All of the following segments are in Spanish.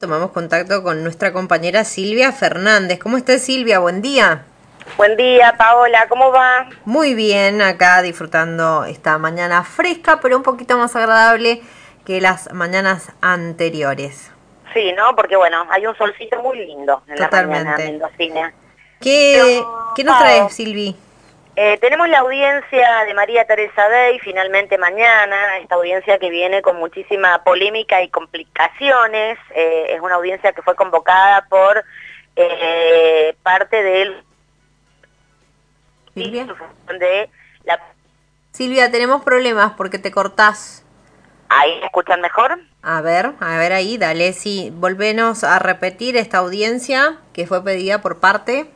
Tomamos contacto con nuestra compañera Silvia Fernández. ¿Cómo estás, Silvia? Buen día. Buen día, Paola, ¿cómo va? Muy bien, acá disfrutando esta mañana fresca, pero un poquito más agradable que las mañanas anteriores. Sí, ¿no? Porque bueno, hay un solcito muy lindo en la mañana Totalmente. mendocina. Pero, ¿Qué nos traes, Pao, Silvi? tenemos la audiencia de María Teresa Dey finalmente mañana, esta audiencia que viene con muchísima polémica y complicaciones. Es una audiencia que fue convocada por parte del Silvia. de la... Silvia, tenemos problemas porque te cortás. ¿Ahí me escuchan mejor? A ver ahí, dale, sí, volvenos a repetir esta audiencia que fue pedida por parte.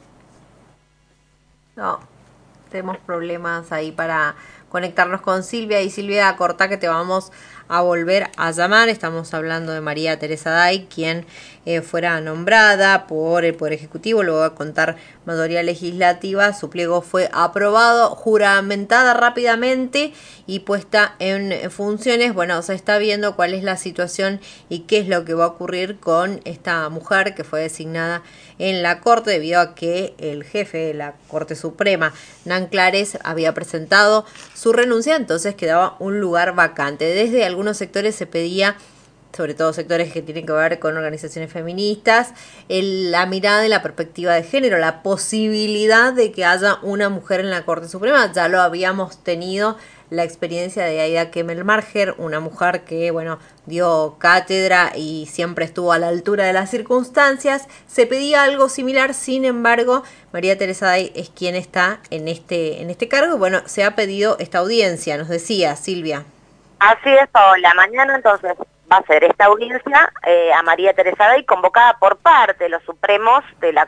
No, tenemos problemas ahí para conectarnos con Silvia. Y Silvia, corta que te vamos a volver a llamar. Estamos hablando de María Teresa Day, quien fuera nombrada por el Poder Ejecutivo, luego a contar mayoría legislativa. Su pliego fue aprobado, juramentada rápidamente y puesta en funciones. Bueno, se está viendo cuál es la situación y qué es lo que va a ocurrir con esta mujer que fue designada en la Corte debido a que el jefe de la Corte Suprema, Nan Clares, había presentado su renuncia, entonces quedaba un lugar vacante. Desde algunos sectores se pedía, sobre todo sectores que tienen que ver con organizaciones feministas, la mirada y la perspectiva de género, la posibilidad de que haya una mujer en la Corte Suprema. Ya lo habíamos tenido la experiencia de Aida Kemmelmarger, una mujer que, bueno, dio cátedra y siempre estuvo a la altura de las circunstancias. Se pedía algo similar, sin embargo, María Teresa Day es quien está en este cargo. Bueno, se ha pedido esta audiencia, nos decía Silvia. Así es, Paola. Mañana entonces va a ser esta audiencia a María Teresa Dey, convocada por parte de los supremos de la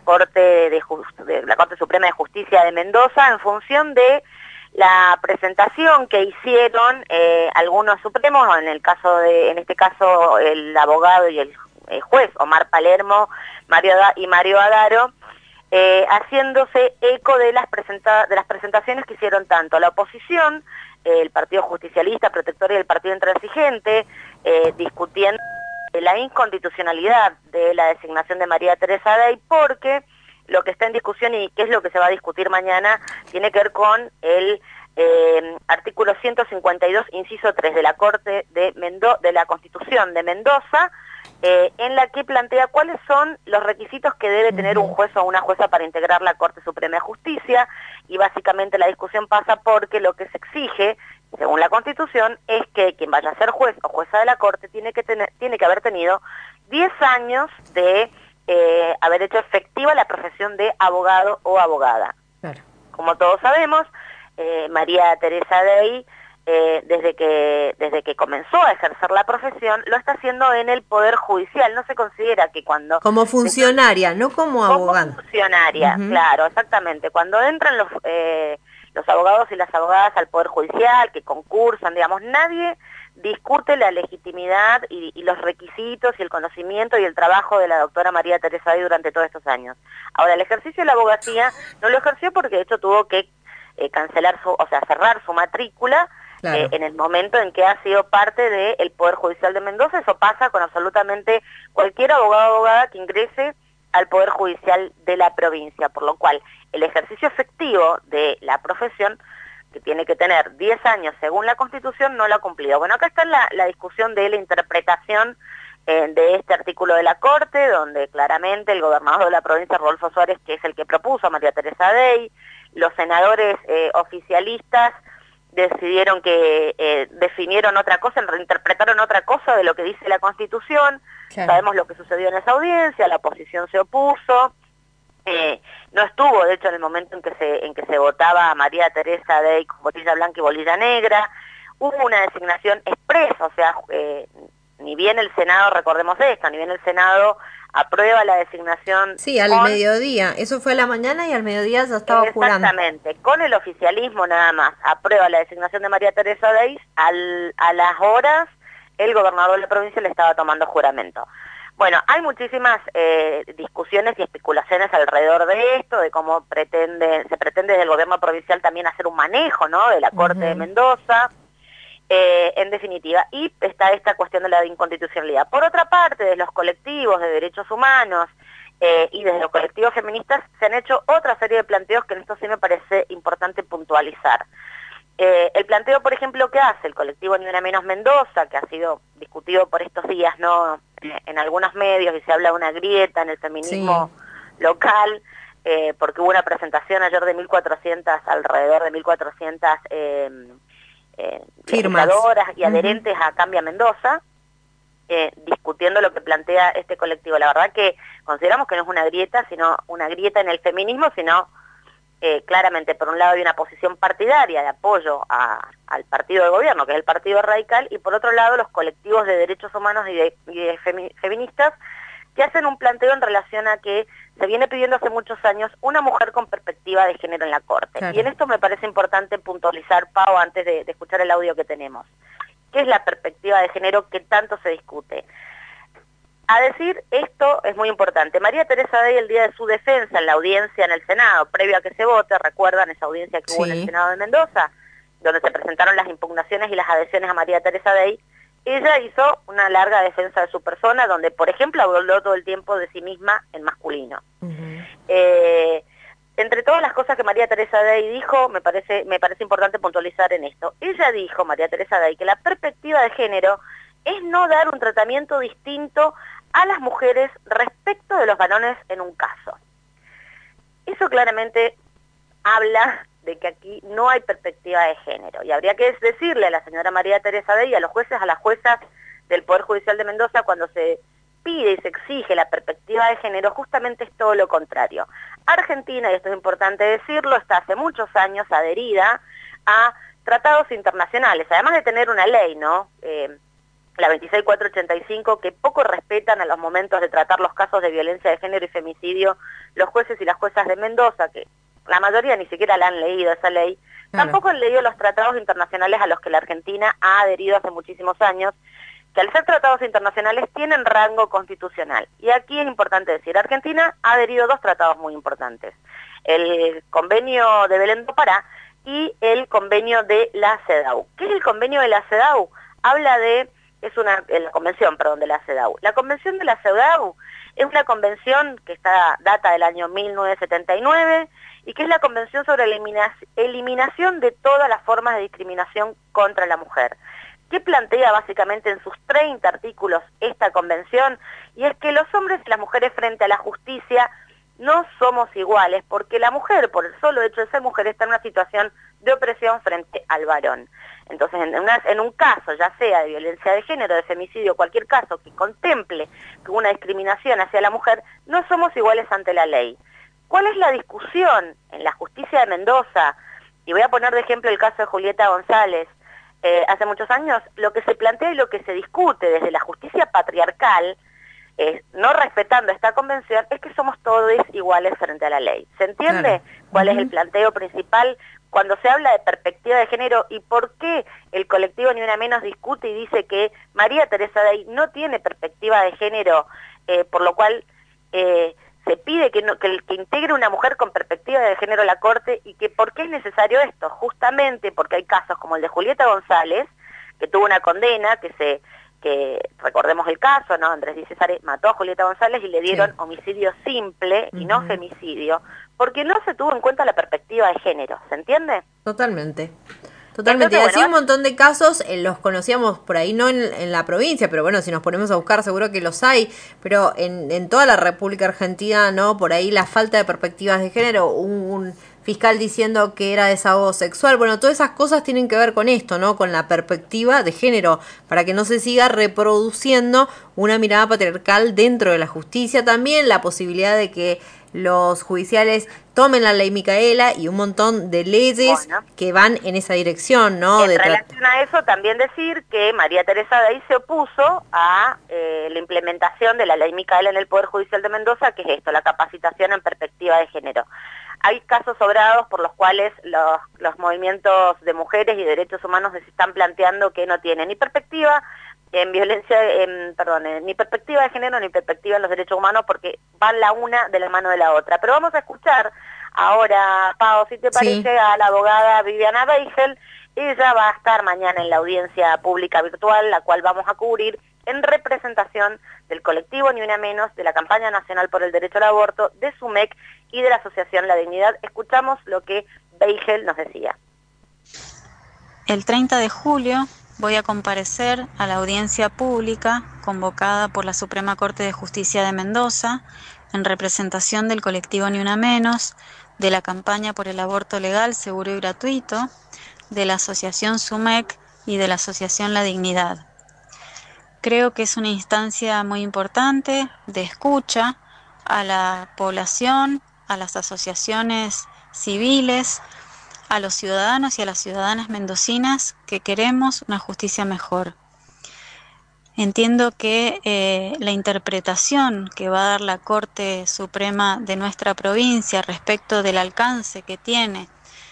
de la Corte Suprema de Justicia de Mendoza, en función de la presentación que hicieron algunos supremos, o en este caso el abogado y el juez Omar Palermo y Mario Adaro, haciéndose eco de las presentaciones que hicieron tanto la oposición, el Partido Justicialista, Protector y el Partido Intransigente, discutiendo la inconstitucionalidad de la designación de María Teresa Dey, porque lo que está en discusión y qué es lo que se va a discutir mañana tiene que ver con el artículo 152, inciso 3 de la de la Constitución de Mendoza, en la que plantea cuáles son los requisitos que debe tener un juez o una jueza para integrar la Corte Suprema de Justicia, y básicamente la discusión pasa porque lo que se exige, según la Constitución, es que quien vaya a ser juez o jueza de la Corte tiene que haber tenido 10 años de haber hecho efectiva la profesión de abogado o abogada. Claro. Como todos sabemos, María Teresa Dey, desde que comenzó a ejercer la profesión, lo está haciendo en el Poder Judicial. No se considera que cuando... Como funcionaria, no como abogada. Como funcionaria, claro, exactamente. Cuando entran los abogados y las abogadas al Poder Judicial, que concursan, digamos, nadie discute la legitimidad y los requisitos y el conocimiento y el trabajo de la doctora María Teresa Dey durante todos estos años. Ahora, el ejercicio de la abogacía no lo ejerció porque de hecho tuvo que cerrar su matrícula. Claro. En el momento en que ha sido parte del Poder Judicial de Mendoza. Eso pasa con absolutamente cualquier abogado o abogada que ingrese al Poder Judicial de la provincia, por lo cual el ejercicio efectivo de la profesión, que tiene que tener 10 años según la Constitución, no lo ha cumplido. Bueno, acá está la discusión de la interpretación de este artículo de la Corte, donde claramente el gobernador de la provincia, Rodolfo Suárez, que es el que propuso a María Teresa Dey, los senadores oficialistas, decidieron que definieron otra cosa, reinterpretaron otra cosa de lo que dice la Constitución. Claro. Sabemos lo que sucedió en esa audiencia, la oposición se opuso, no estuvo, de hecho, en el momento en que se votaba a María Teresa Dey con bolilla blanca y bolilla negra. Hubo una designación expresa, o sea, ni bien el Senado, recordemos esto, ni bien el Senado aprueba la designación... Sí, al mediodía, eso fue a la mañana y al mediodía ya estaba jurando. Exactamente, con el oficialismo nada más, aprueba la designación de María Teresa Dey, a las horas el gobernador de la provincia le estaba tomando juramento. Bueno, hay muchísimas discusiones y especulaciones alrededor de esto, de cómo se pretende desde el gobierno provincial también hacer un manejo, ¿no?, de la Corte de Mendoza. en definitiva. Y está esta cuestión de la inconstitucionalidad. Por otra parte, de los colectivos de derechos humanos y desde los colectivos feministas se han hecho otra serie de planteos que en esto sí me parece importante puntualizar. El planteo, por ejemplo, que hace el colectivo Ni Una Menos Mendoza, que ha sido discutido por estos días, ¿no?, en algunos medios, y se habla de una grieta en el feminismo local, porque hubo una presentación ayer de 1.400, alrededor de 1.400 legisladoras y adherentes a Cambia Mendoza, discutiendo lo que plantea este colectivo. La verdad que consideramos que no es una grieta, sino una grieta en el feminismo, sino claramente, por un lado, hay una posición partidaria de apoyo al partido de gobierno, que es el Partido Radical, y por otro lado, los colectivos de derechos humanos y de feministas, que hacen un planteo en relación a que se viene pidiendo hace muchos años una mujer con perspectiva de género en la Corte. Claro. Y en esto me parece importante puntualizar, Pau, antes de escuchar el audio que tenemos. ¿Qué es la perspectiva de género que tanto se discute? A decir esto es muy importante. María Teresa Dey, el día de su defensa en la audiencia en el Senado, previo a que se vote, ¿recuerdan esa audiencia que hubo en el Senado de Mendoza? Donde se presentaron las impugnaciones y las adhesiones a María Teresa Dey. Ella hizo una larga defensa de su persona, donde, por ejemplo, habló todo el tiempo de sí misma en masculino. Entre todas las cosas que María Teresa Dey dijo, me parece importante puntualizar en esto. Ella dijo, María Teresa Dey, que la perspectiva de género es no dar un tratamiento distinto a las mujeres respecto de los varones en un caso. Eso claramente habla de que aquí no hay perspectiva de género, y habría que decirle a la señora María Teresa Dey, a los jueces, a las juezas del Poder Judicial de Mendoza, cuando se pide y se exige la perspectiva de género, justamente es todo lo contrario. Argentina, y esto es importante decirlo, está hace muchos años adherida a tratados internacionales, además de tener una ley, ¿no?, la 26485, que poco respetan a los momentos de tratar los casos de violencia de género y femicidio los jueces y las juezas de Mendoza, que la mayoría ni siquiera la han leído esa ley, tampoco han leído los tratados internacionales a los que la Argentina ha adherido hace muchísimos años, que al ser tratados internacionales tienen rango constitucional. Y aquí es importante decir, Argentina ha adherido a dos tratados muy importantes, el convenio de Belén do Pará y el convenio de la CEDAW. ¿Qué es el convenio de la CEDAW? Habla de... la convención, perdón, de la CEDAW. La convención de la CEDAW es una convención que data del año 1979 y que es la convención sobre la eliminación de todas las formas de discriminación contra la mujer. ¿Qué plantea básicamente en sus 30 artículos esta convención? Y es que los hombres y las mujeres frente a la justicia no somos iguales, porque la mujer, por el solo hecho de ser mujer, está en una situación de opresión frente al varón. Entonces, en un caso, ya sea de violencia de género, de femicidio, cualquier caso que contemple una discriminación hacia la mujer, no somos iguales ante la ley. ¿Cuál es la discusión en la justicia de Mendoza? Y voy a poner de ejemplo el caso de Julieta González. Hace muchos años, lo que se plantea y lo que se discute desde la justicia patriarcal, no respetando esta convención, es que somos todos iguales frente a la ley. ¿Se entiende cuál es el planteo principal cuando se habla de perspectiva de género y por qué el colectivo Ni Una Menos discute y dice que María Teresa Dey no tiene perspectiva de género, por lo cual se pide que integre una mujer con perspectiva de género a la Corte? ¿Y que por qué es necesario esto? Justamente porque hay casos como el de Julieta González, que tuvo una condena, que recordemos el caso, ¿no? Andrés Di Cesare mató a Julieta González y le dieron homicidio simple y no femicidio, porque no se tuvo en cuenta la perspectiva de género, ¿se entiende? Totalmente. Totalmente, y así un montón de casos, los conocíamos por ahí, no en la provincia, pero bueno, si nos ponemos a buscar seguro que los hay, pero en toda la República Argentina, ¿no? Por ahí la falta de perspectivas de género, un fiscal diciendo que era desahogo sexual, bueno, todas esas cosas tienen que ver con esto, ¿no? Con la perspectiva de género, para que no se siga reproduciendo una mirada patriarcal dentro de la justicia. También la posibilidad de que los judiciales tomen la ley Micaela y un montón de leyes que van en esa dirección, ¿no? En relación a eso, también decir que María Teresa Dey se opuso a la implementación de la ley Micaela en el Poder Judicial de Mendoza, que es esto, la capacitación en perspectiva de género. Hay casos sobrados por los cuales los movimientos de mujeres y derechos humanos se están planteando que no tienen ni perspectiva en violencia, ni perspectiva de género ni perspectiva en los derechos humanos, porque van la una de la mano de la otra. Pero vamos a escuchar ahora, Pau, si te parece, a la abogada Viviana Beigel, ella va a estar mañana en la audiencia pública virtual, la cual vamos a cubrir en representación del colectivo Ni Una Menos, de la Campaña Nacional por el Derecho al Aborto, de SUMEC y de la Asociación La Dignidad. Escuchamos lo que Beigel nos decía. El 30 de julio voy a comparecer a la audiencia pública convocada por la Suprema Corte de Justicia de Mendoza en representación del colectivo Ni Una Menos, de la Campaña por el Aborto Legal, Seguro y Gratuito, de la Asociación SUMEC y de la Asociación La Dignidad. Creo que es una instancia muy importante de escucha a la población, a las asociaciones civiles, a los ciudadanos y a las ciudadanas mendocinas que queremos una justicia mejor. Entiendo que la interpretación que va a dar la Corte Suprema de nuestra provincia respecto del alcance que tiene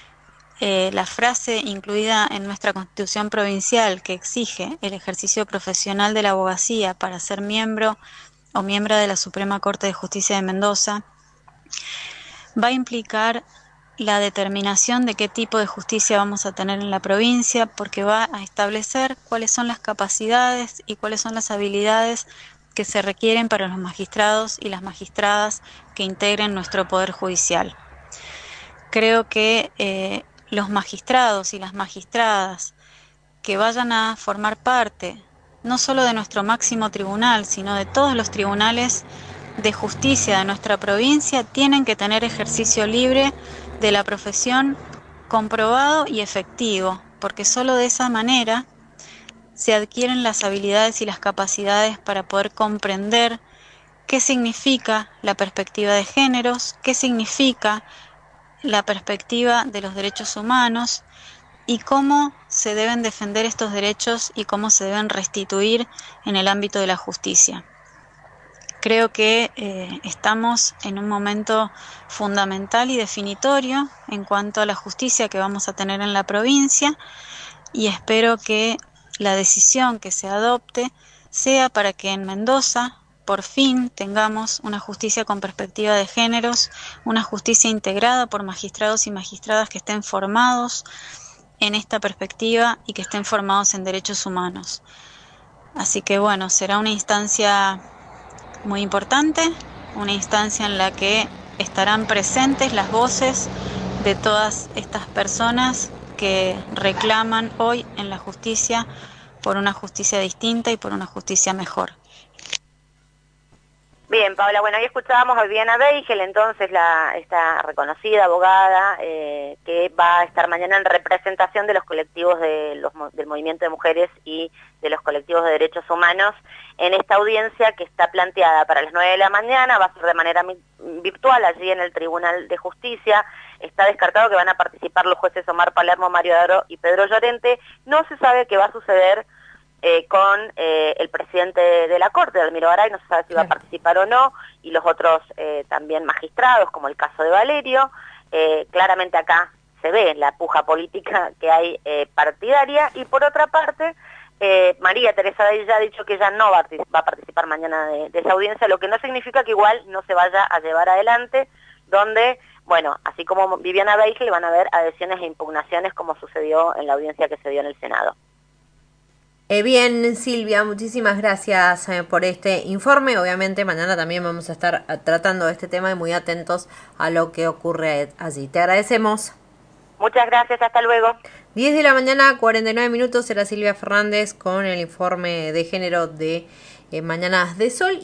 la frase incluida en nuestra Constitución provincial que exige el ejercicio profesional de la abogacía para ser miembro o miembra de la Suprema Corte de Justicia de Mendoza, va a implicar la determinación de qué tipo de justicia vamos a tener en la provincia, porque va a establecer cuáles son las capacidades y cuáles son las habilidades que se requieren para los magistrados y las magistradas que integren nuestro Poder Judicial. Creo que los magistrados y las magistradas que vayan a formar parte no solo de nuestro máximo tribunal, sino de todos los tribunales de justicia de nuestra provincia, tienen que tener ejercicio libre de la profesión comprobado y efectivo, porque solo de esa manera se adquieren las habilidades y las capacidades para poder comprender qué significa la perspectiva de géneros, qué significa la perspectiva de los derechos humanos y cómo se deben defender estos derechos y cómo se deben restituir en el ámbito de la justicia. Creo que estamos en un momento fundamental y definitorio en cuanto a la justicia que vamos a tener en la provincia y espero que la decisión que se adopte sea para que en Mendoza por fin tengamos una justicia con perspectiva de géneros, una justicia integrada por magistrados y magistradas que estén formados en esta perspectiva y que estén formados en derechos humanos. Así que bueno, será una instancia muy importante, una instancia en la que estarán presentes las voces de todas estas personas que reclaman hoy en la justicia por una justicia distinta y por una justicia mejor. Bien, Paula, bueno, ahí escuchábamos a Viviana Beigel, entonces esta reconocida abogada que va a estar mañana en representación de los colectivos del movimiento de mujeres y de los colectivos de derechos humanos en esta audiencia que está planteada para las 9 de la mañana, va a ser de manera virtual allí en el Tribunal de Justicia. Está descartado que van a participar los jueces Omar Palermo, Mario Daro y Pedro Llorente. No se sabe qué va a suceder con el presidente de la Corte, Dalmiro Garay, no se sabe si va a participar o no, y los otros también magistrados, como el caso de Valerio. Claramente acá se ve la puja política que hay partidaria, y por otra parte, María Teresa Day ya ha dicho que ella no va a participar mañana de esa audiencia, lo que no significa que igual no se vaya a llevar adelante, donde, bueno, así como Viviana Beigel, van a haber adhesiones e impugnaciones como sucedió en la audiencia que se dio en el Senado. Bien, Silvia, muchísimas gracias por este informe. Obviamente mañana también vamos a estar tratando este tema y muy atentos a lo que ocurre allí. Te agradecemos. Muchas gracias, hasta luego. 10 de la mañana, 49 minutos, era Silvia Fernández con el informe de género de Mañanas de Sol.